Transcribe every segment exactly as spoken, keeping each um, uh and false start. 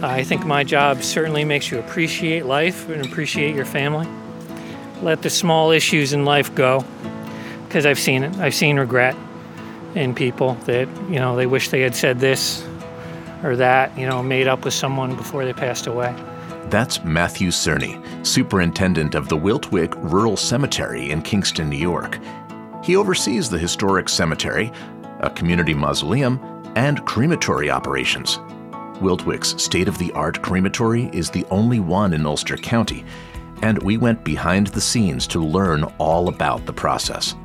I think my job certainly makes you appreciate life and appreciate your family. Let the small issues in life go, because I've seen it. I've seen regret in people that, you know, they wish they had said this or that, you know, made up with someone before they passed away. That's Matthew Cerny, superintendent of the Wiltwyck Rural Cemetery in Kingston, New York. He oversees the historic cemetery, a community mausoleum, and crematory operations. Wiltwyck's state-of-the-art crematory is the only one in Ulster County, and we went behind the scenes to learn all about the process.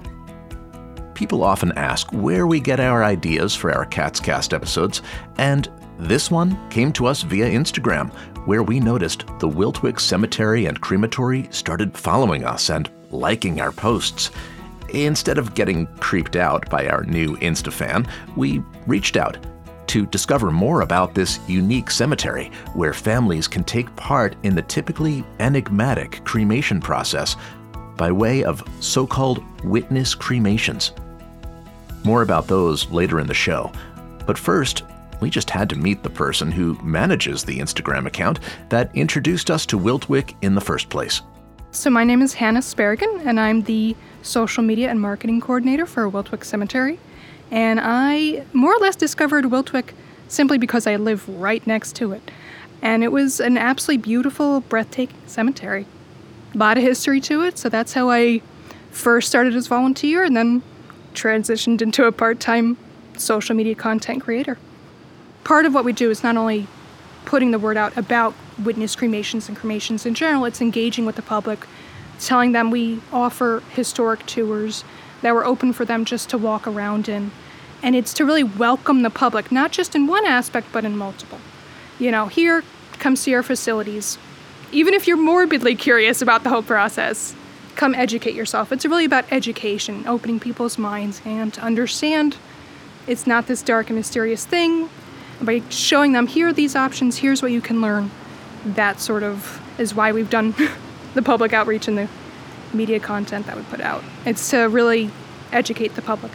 People often ask where we get our ideas for our Cats Cast episodes, and this one came to us via Instagram, where we noticed the Wiltwyck Cemetery and Crematory started following us and liking our posts. Instead of getting creeped out by our new Insta fan, we reached out to discover more about this unique cemetery where families can take part in the typically enigmatic cremation process by way of so-called witness cremations. More about those later in the show. But first, we just had to meet the person who manages the Instagram account that introduced us to Wiltwyck in the first place. So my name is Hannah Sparagon, and I'm the social media and marketing coordinator for Wiltwyck Cemetery. And I more or less discovered Wiltwyck simply because I live right next to it. And it was an absolutely beautiful, breathtaking cemetery. A lot of history to it, so that's how I first started as volunteer and then transitioned into a part-time social media content creator. Part of what we do is not only putting the word out about witness cremations and cremations in general, it's engaging with the public, telling them we offer historic tours that we're open for them just to walk around in. And it's to really welcome the public, not just in one aspect, but in multiple. You know, here, come see our facilities. Even if you're morbidly curious about the whole process, come educate yourself. It's really about education, opening people's minds, and to understand it's not this dark and mysterious thing. By showing them, here are these options, here's what you can learn. That sort of is why we've done the public outreach and the media content that we put out. It's to really educate the public.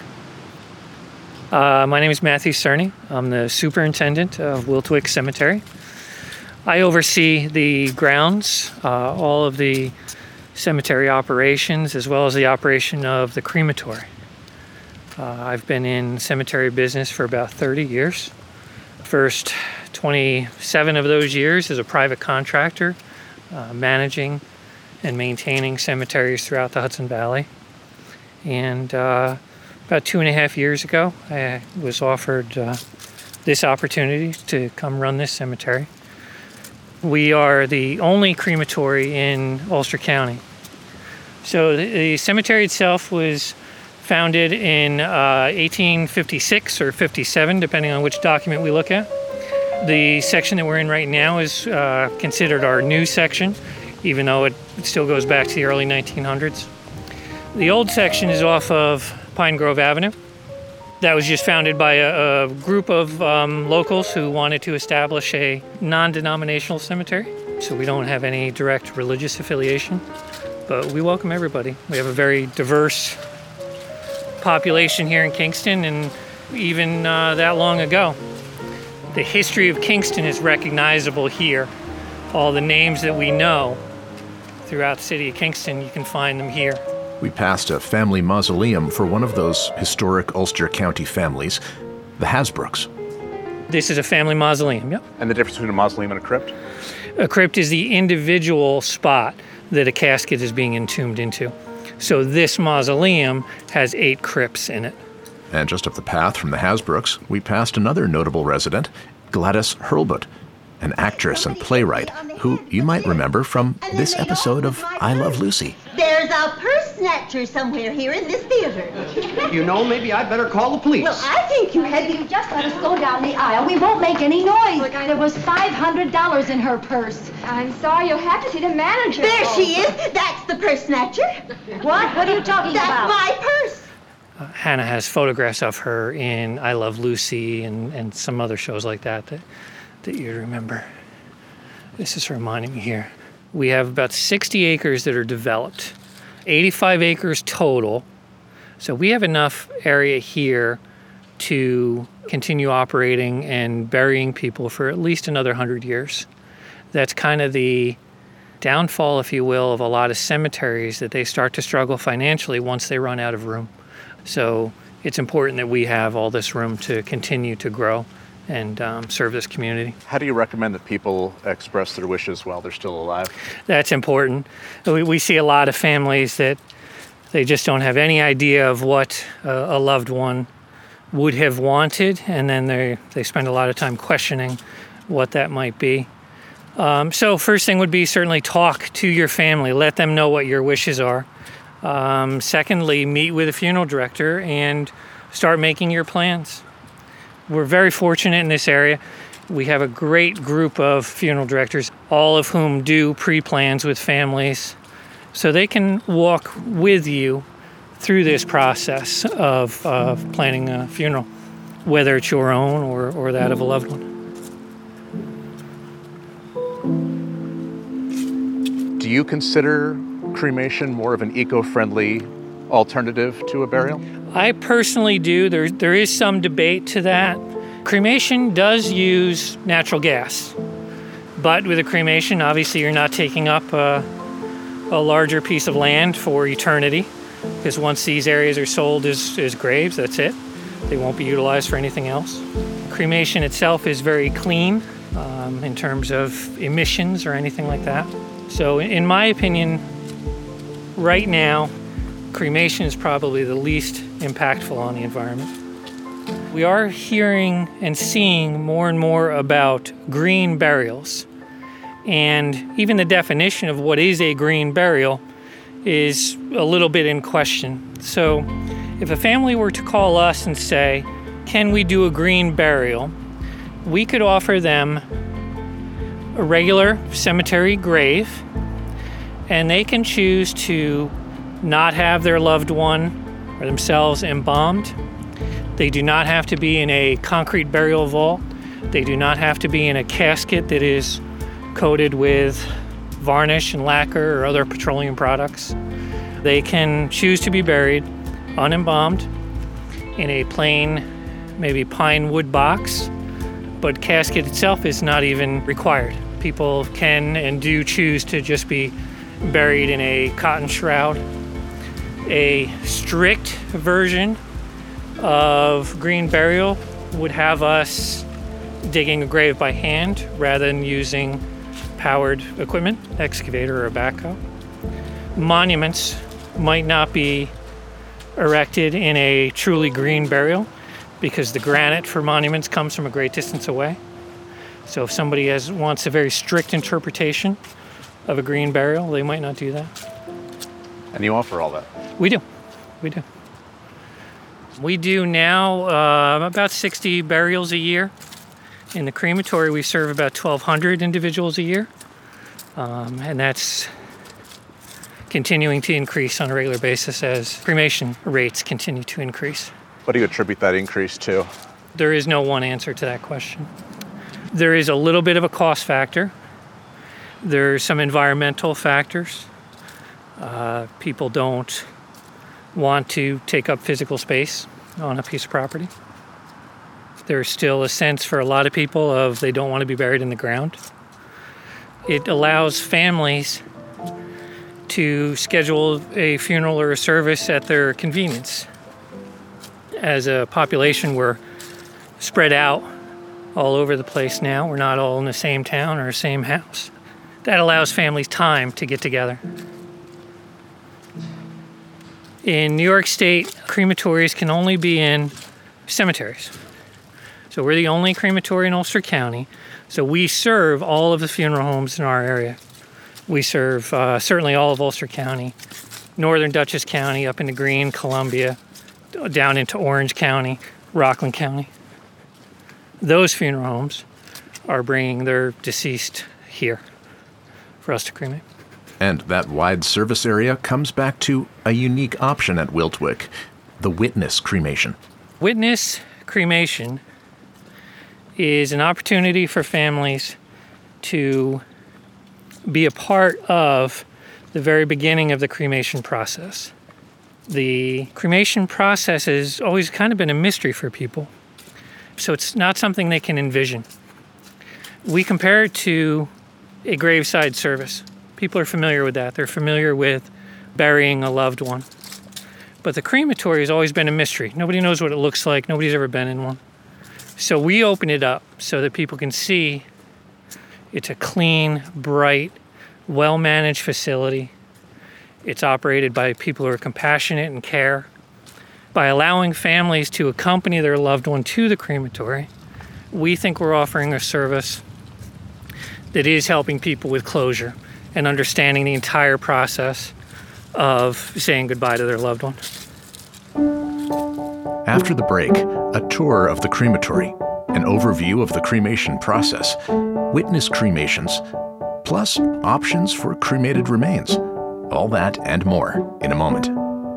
Uh, my name is Matthew Cerny. I'm the superintendent of Wiltwyck Cemetery. I oversee the grounds, uh, all of the cemetery operations, as well as the operation of the crematory. Uh, I've been in cemetery business for about thirty years. First twenty-seven of those years as a private contractor, uh, managing and maintaining cemeteries throughout the Hudson Valley. And uh, about two and a half years ago, I was offered uh, this opportunity to come run this cemetery. We are the only crematory in Ulster County. So the, the cemetery itself was founded in uh, eighteen fifty-six or fifty-seven, depending on which document we look at. The section that we're in right now is uh, considered our new section, even though it still goes back to the early nineteen hundreds. The old section is off of Pine Grove Avenue. That was just founded by a, a group of um, locals who wanted to establish a non-denominational cemetery. So we don't have any direct religious affiliation, but we welcome everybody. We have a very diverse population here in Kingston, and even uh, that long ago. The history of Kingston is recognizable here. All the names that we know throughout the city of Kingston, you can find them here. We passed a family mausoleum for one of those historic Ulster County families, the Hasbrooks. This is a family mausoleum, yep. And the difference between a mausoleum and a crypt? A crypt is the individual spot that a casket is being entombed into. So this mausoleum has eight crypts in it. And just up the path from the Hasbrooks, we passed another notable resident, Gladys Hurlbut, an actress and playwright who you might remember from this episode of I Love Lucy. There's a purse snatcher somewhere here in this theater. You know, maybe I'd better call the police. Well, I think you had. You just let us go down the aisle. We won't make any noise. Look, there was five hundred dollars in her purse. I'm sorry, you'll have to see the manager. There she is. That's the purse snatcher. What? What are you talking That's about? That's my purse. Uh, Hannah has photographs of her in I Love Lucy and, and some other shows like that, that that you remember. This is reminding me here. We have about sixty acres that are developed, eighty-five acres total. So we have enough area here to continue operating and burying people for at least another one hundred years. That's kind of the downfall, if you will, of a lot of cemeteries, that they start to struggle financially once they run out of room. So it's important that we have all this room to continue to grow and um, serve this community. How do you recommend that people express their wishes while they're still alive? That's important. We, we see a lot of families that they just don't have any idea of what uh, a loved one would have wanted, and then they, they spend a lot of time questioning what that might be. Um, so first thing would be certainly talk to your family. Let them know what your wishes are. Um, secondly, meet with a funeral director and start making your plans. We're very fortunate in this area. We have a great group of funeral directors, all of whom do pre-plans with families, so they can walk with you through this process of uh, planning a funeral, whether it's your own or, or that of a loved one. Do you consider cremation more of an eco-friendly alternative to a burial? I personally do. There, there is some debate to that. Cremation does use natural gas, but with a cremation, obviously you're not taking up a, a larger piece of land for eternity, because once these areas are sold as, as graves, that's it. They won't be utilized for anything else. Cremation itself is very clean um, in terms of emissions or anything like that. So in my opinion, right now, cremation is probably the least impactful on the environment. We are hearing and seeing more and more about green burials. And even the definition of what is a green burial is a little bit in question. So if a family were to call us and say, can we do a green burial? We could offer them a regular cemetery grave, and they can choose to not have their loved one or themselves embalmed. They do not have to be in a concrete burial vault. They do not have to be in a casket that is coated with varnish and lacquer or other petroleum products. They can choose to be buried unembalmed in a plain, maybe pine wood box, but casket itself is not even required. People can and do choose to just be buried in a cotton shroud. A strict version of green burial would have us digging a grave by hand rather than using powered equipment, excavator or a backhoe. Monuments might not be erected in a truly green burial because the granite for monuments comes from a great distance away. So if somebody has wants a very strict interpretation of a green burial, they might not do that. And you offer all that? We do. We do. We do now uh, about sixty burials a year. In the crematory, we serve about twelve hundred individuals a year. Um, and that's continuing to increase on a regular basis as cremation rates continue to increase. What do you attribute that increase to? There is no one answer to that question. There is a little bit of a cost factor. There's some environmental factors. Uh, people don't want to take up physical space on a piece of property. There's still a sense for a lot of people of they don't want to be buried in the ground. It allows families to schedule a funeral or a service at their convenience. As a population, we're spread out all over the place now. We're not all in the same town or same house. That allows families time to get together. In New York State, crematories can only be in cemeteries. So we're the only crematory in Ulster County. So we serve all of the funeral homes in our area. We serve uh, certainly all of Ulster County, northern Dutchess County, up into Greene, Columbia, down into Orange County, Rockland County. Those funeral homes are bringing their deceased here for us to cremate. And that wide service area comes back to a unique option at Wiltwyck, the witness cremation. Witness cremation is an opportunity for families to be a part of the very beginning of the cremation process. The cremation process has always kind of been a mystery for people, so it's not something they can envision. We compare it to a graveside service. People are familiar with that. They're familiar with burying a loved one. But the crematory has always been a mystery. Nobody knows what it looks like. Nobody's ever been in one. So we open it up so that people can see it's a clean, bright, well-managed facility. It's operated by people who are compassionate and care. By allowing families to accompany their loved one to the crematory, we think we're offering a service that is helping people with closure and understanding the entire process of saying goodbye to their loved one. After the break, a tour of the crematory, an overview of the cremation process, witness cremations, plus options for cremated remains. All that and more in a moment.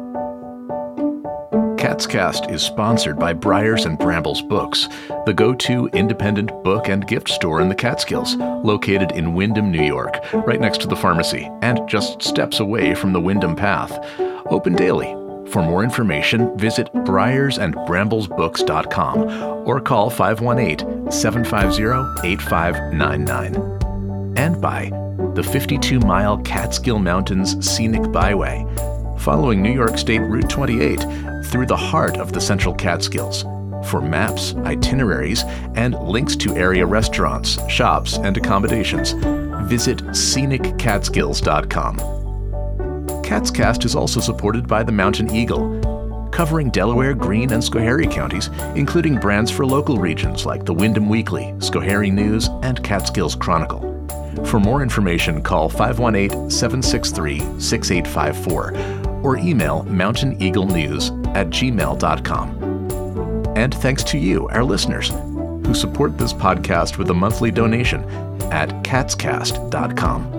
Catscast is sponsored by Briars and Brambles Books, the go-to independent book and gift store in the Catskills, located in Windham, New York, right next to the pharmacy and just steps away from the Windham Path. Open daily. For more information, visit briars and brambles books dot com or call five one eight, seven five zero, eight five nine nine. And by the fifty-two mile Catskill Mountains Scenic Byway, following New York State Route twenty-eight through the heart of the Central Catskills. For maps, itineraries, and links to area restaurants, shops, and accommodations, visit scenic catskills dot com. Catscast is also supported by the Mountain Eagle, covering Delaware, Greene, and Schoharie counties, including brands for local regions like the Windham Weekly, Schoharie News, and Catskills Chronicle. For more information, call five one eight, seven six three, six eight five four or email mountain eagle news at gmail dot com. And thanks to you, our listeners, who support this podcast with a monthly donation at catscast dot com.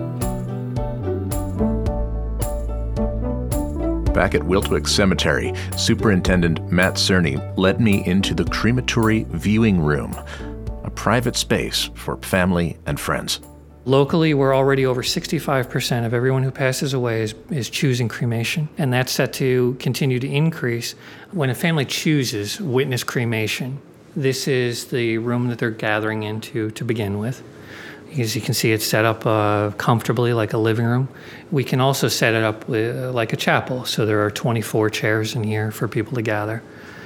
Back at Wiltwyck Cemetery, Superintendent Matt Cerny led me into the crematory viewing room, a private space for family and friends. Locally, we're already over sixty-five percent of everyone who passes away is, is choosing cremation, and that's set to continue to increase. When a family chooses witness cremation, this is the room that they're gathering into to begin with. As you can see, it's set up uh, comfortably like a living room. We can also set it up with, uh, like a chapel, so there are twenty-four chairs in here for people to gather.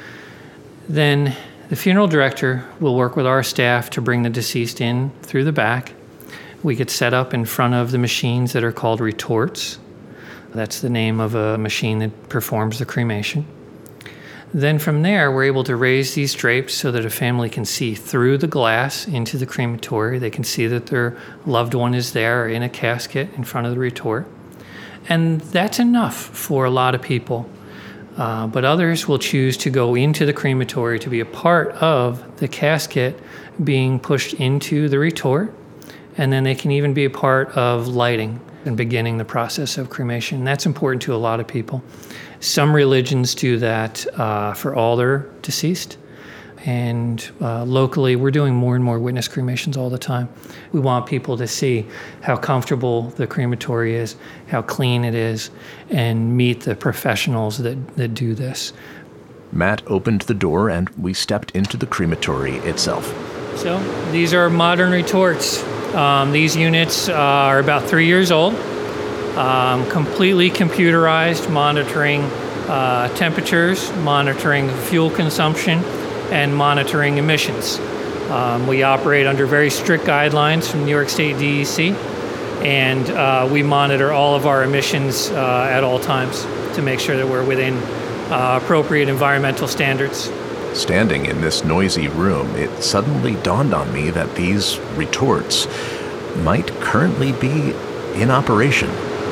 Then the funeral director will work with our staff to bring the deceased in through the back. We get set up in front of the machines that are called retorts. That's the name of a machine that performs the cremation. Then from there, we're able to raise these drapes so that a family can see through the glass into the crematory. They can see that their loved one is there in a casket in front of the retort. And that's enough for a lot of people. Uh, but others will choose to go into the crematory to be a part of the casket being pushed into the retort. And then they can even be a part of lighting and beginning the process of cremation. And that's important to a lot of people. Some religions do that uh, for all their deceased. And uh, locally, we're doing more and more witness cremations all the time. We want people to see how comfortable the crematory is, how clean it is, and meet the professionals that, that do this. Matt opened the door and we stepped into the crematory itself. So these are modern retorts. Um, these units uh, are about three years old, um, completely computerized, monitoring uh, temperatures, monitoring fuel consumption, and monitoring emissions. Um, we operate under very strict guidelines from New York State D E C, and uh, we monitor all of our emissions uh, at all times to make sure that we're within uh, appropriate environmental standards. Standing in this noisy room, it suddenly dawned on me that these retorts might currently be in operation.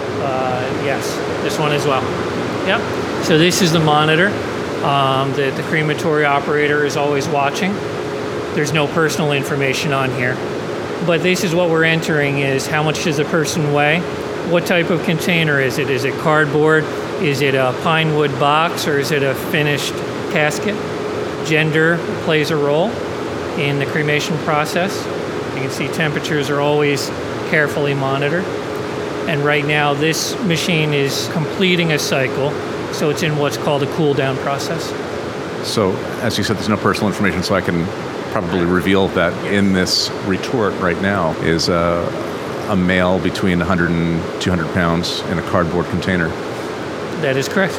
Uh, yes, this one as well. Yep. So this is the monitor um, that the crematory operator is always watching. There's no personal information on here. But this is what we're entering is how much does a person weigh? What type of container is it? Is it cardboard? Is it a pine wood box? Or is it a finished casket? Gender plays a role in the cremation process. You can see temperatures are always carefully monitored. And right now this machine is completing a cycle So it's in what's called a cool down process. So, as you said, there's no personal information, so I can probably reveal that in this retort right now is a, a male between one hundred and two hundred pounds in a cardboard container. That is correct.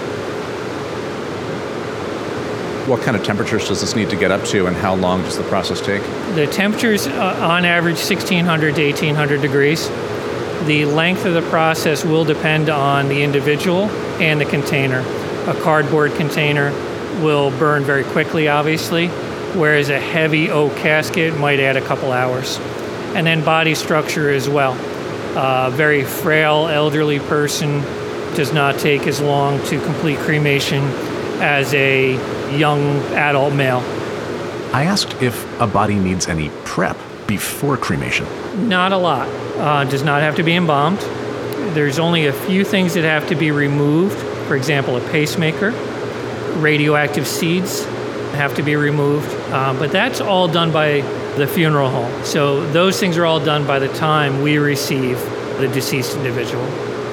What kind of temperatures does this need to get up to, and how long does the process take? The temperatures, uh, on average, sixteen hundred to eighteen hundred degrees. The length of the process will depend on the individual and the container. A cardboard container will burn very quickly, obviously, whereas a heavy oak casket might add a couple hours. And then body structure as well. A very frail elderly person does not take as long to complete cremation as a young adult male. I asked if a body needs any prep before cremation. Not a lot. Uh, does not have to be embalmed. There's only a few things that have to be removed. For example, a pacemaker, radioactive seeds have to be removed. Uh, but that's all done by the funeral home. So those things are all done by the time we receive the deceased individual.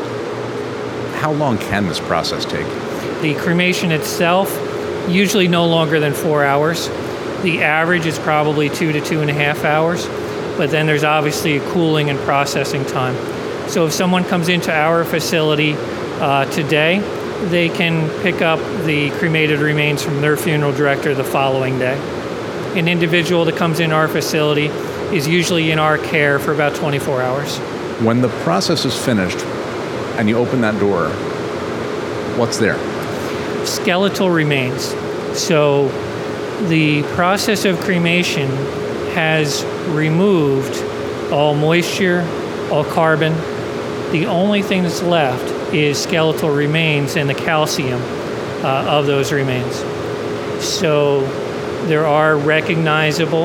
How long can this process take? The cremation itself, usually no longer than four hours. The average is probably two to two and a half hours, but then there's obviously a cooling and processing time. So if someone comes into our facility uh, today, they can pick up the cremated remains from their funeral director the following day. An individual that comes in our facility is usually in our care for about twenty-four hours. When the process is finished and you open that door, what's there? Skeletal remains. So the process of cremation has removed all moisture, all carbon. The only thing that's left is skeletal remains and the calcium uh, of those remains. So there are recognizable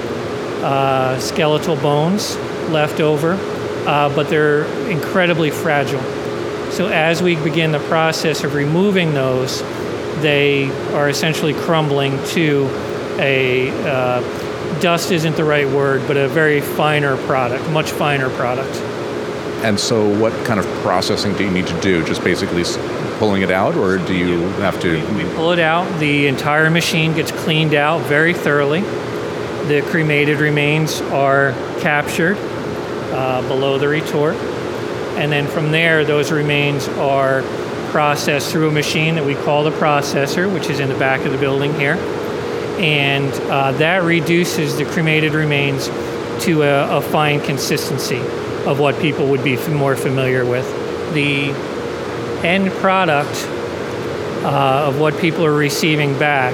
uh, skeletal bones left over, uh, but they're incredibly fragile. So as we begin the process of removing those, they are essentially crumbling to a, uh, dust isn't the right word, but a very finer product, much finer product. And so what kind of processing do you need to do? Just basically pulling it out, or do you have to? We pull it out. The entire machine gets cleaned out very thoroughly. The cremated remains are captured uh, below the retort. And then from there, those remains are processed through a machine that we call the processor, which is in the back of the building here. And uh, that reduces the cremated remains to a, a fine consistency of what people would be more familiar with. The end product uh, of what people are receiving back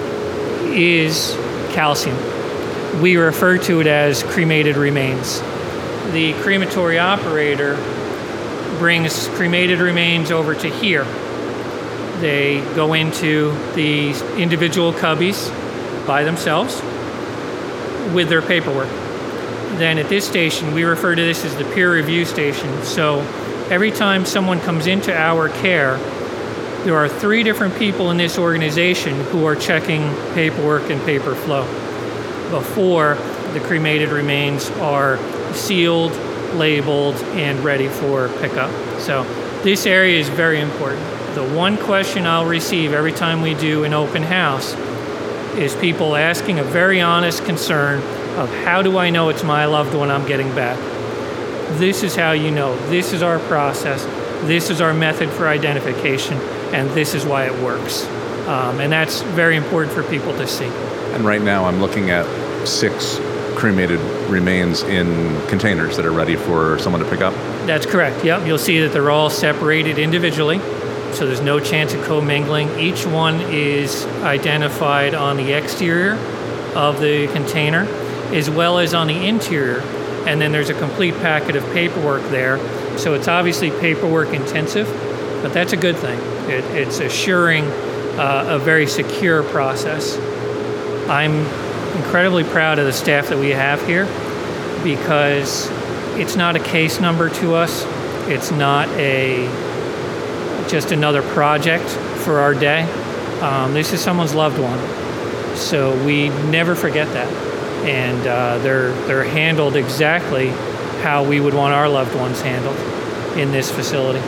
is calcium. We refer to it as cremated remains. The crematory operator brings cremated remains over to here. They go into the individual cubbies by themselves with their paperwork. Then at this station, we refer to this as the peer review station. So every time someone comes into our care, there are three different people in this organization who are checking paperwork and paper flow before the cremated remains are sealed, labeled, and ready for pickup. So this area is very important. The one question I'll receive every time we do an open house is people asking a very honest concern of how do I know it's my loved one I'm getting back? This is how you know. This is our process. This is our method for identification, and this is why it works. Um, and that's very important for people to see. And right now I'm looking at six cremated remains in containers that are ready for someone to pick up. That's correct. Yep. You'll see that they're all separated individually, so there's no chance of commingling. Each one is identified on the exterior of the container as well as on the interior, and then there's a complete packet of paperwork there. So it's obviously paperwork intensive, but that's a good thing. It, it's assuring uh, a very secure process. I'm incredibly proud of the staff that we have here because it's not a case number to us. It's not a just another project for our day. Um, this is someone's loved one. So we never forget that. And uh, they're they're handled exactly how we would want our loved ones handled in this facility.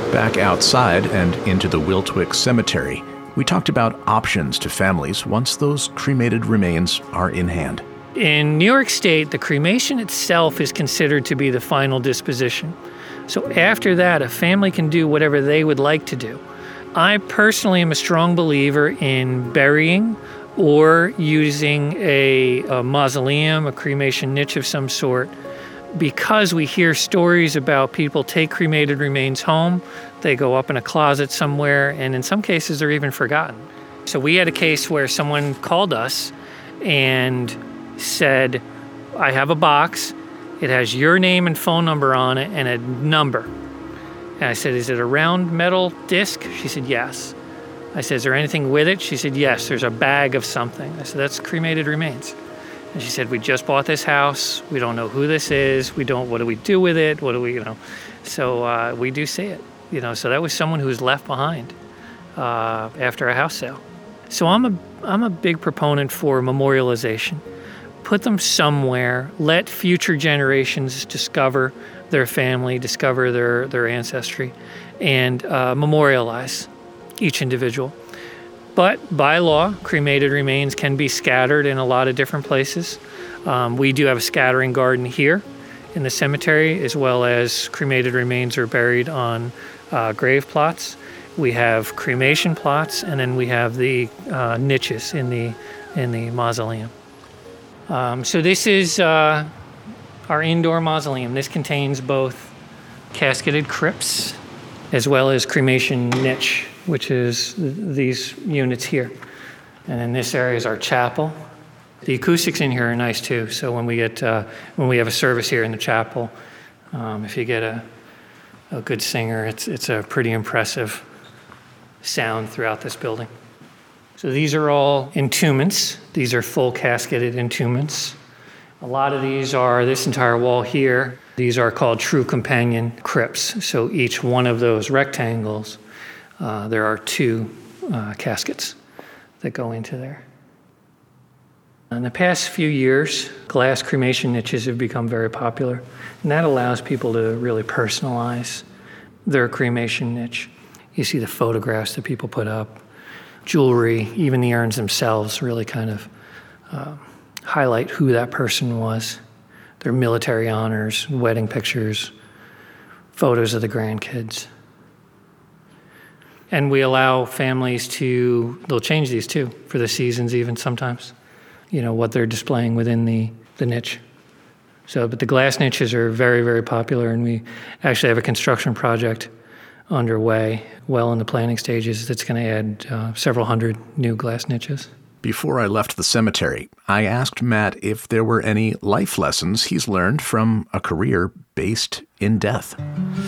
Back outside and into the Wiltwyck Cemetery, we talked about options to families once those cremated remains are in hand. In New York State, the cremation itself is considered to be the final disposition. So after that, a family can do whatever they would like to do. I personally am a strong believer in burying or using a, a mausoleum, a cremation niche of some sort, because we hear stories about people take cremated remains home, they go up in a closet somewhere, and in some cases they're even forgotten. So we had a case where someone called us and said, I have a box, it has your name and phone number on it and a number. And I said, is it a round metal disc? She said, yes. I said, is there anything with it? She said, yes, there's a bag of something. I said, that's cremated remains. And she said, we just bought this house. We don't know who this is. We don't, what do we do with it? What do we, you know? So uh, we do see it, you know. So that was someone who was left behind uh, after a house sale. So I'm a, I'm a big proponent for memorialization. Put them somewhere. Let future generations discover their family, discover their, their ancestry, and uh, memorialize each individual. But by law, cremated remains can be scattered in a lot of different places. Um, we do have a scattering garden here in the cemetery, as well as cremated remains are buried on uh, grave plots. We have cremation plots, and then we have the uh, niches in the in the mausoleum. Um, so this is uh, our indoor mausoleum. This contains both casketed crypts as well as cremation niche, which is th- these units here. And then this area is our chapel. The acoustics in here are nice too. So when we get uh, when we have a service here in the chapel, um, if you get a a good singer, it's it's a pretty impressive sound throughout this building. So these are all entombments. These are full casketed entombments. A lot of these are this entire wall here. These are called true companion crypts. So each one of those rectangles, uh, there are two uh, caskets that go into there. In the past few years, glass cremation niches have become very popular, and that allows people to really personalize their cremation niche. You see the photographs that people put up, jewelry, even the urns themselves really kind of uh, highlight who that person was. Their military honors, wedding pictures, photos of the grandkids. And we allow families to, they'll change these too, for the seasons even sometimes, you know, what they're displaying within the, the niche. So, but the glass niches are very, very popular, and we actually have a construction project underway, well in the planning stages, that's going to add uh, several hundred new glass niches. Before I left the cemetery, I asked Matt if there were any life lessons he's learned from a career based in death.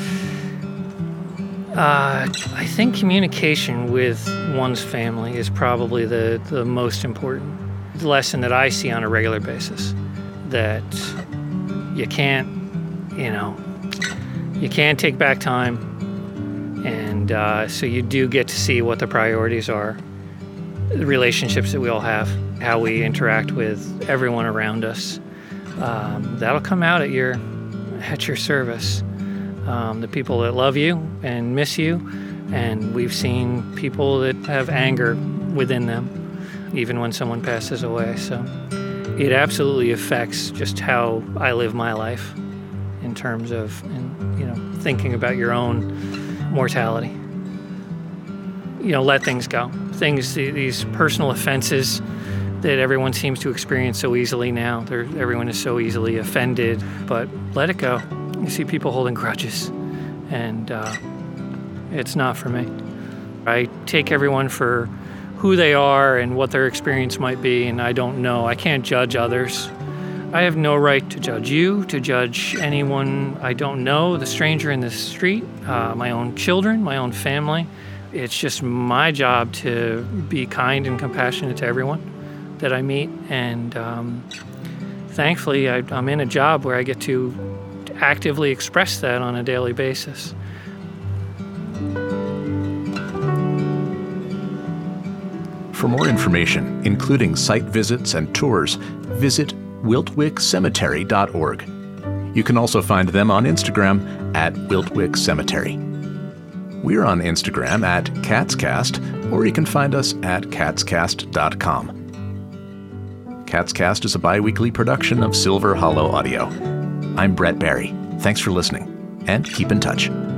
Uh, I think communication with one's family is probably the, the most important lesson that I see on a regular basis. That you can't, you know, you can't take back time. And uh, so you do get to see what the priorities are, the relationships that we all have, how we interact with everyone around us. Um, that'll come out at your at your service. Um, the people that love you and miss you, and we've seen people that have anger within them, even when someone passes away. So it absolutely affects just how I live my life in terms of, you know, thinking about your own mortality. You know, let things go. Things, these personal offenses that everyone seems to experience so easily now. They're, everyone is so easily offended, but let it go. You see people holding grudges, and uh, it's not for me. I take everyone for who they are and what their experience might be, and I don't know. I can't judge others. I have no right to judge you, to judge anyone I don't know, the stranger in the street, uh, my own children, my own family. It's just my job to be kind and compassionate to everyone that I meet. And um, thankfully, I, I'm in a job where I get to actively express that on a daily basis. For more information, including site visits and tours, visit wiltwyck cemetery dot org. You can also find them on Instagram at Wiltwyck Cemetery. We're on Instagram at CatsCast, or you can find us at catscast dot com. CatsCast is a bi-weekly production of Silver Hollow Audio. I'm Brett Barry. Thanks for listening, and keep in touch.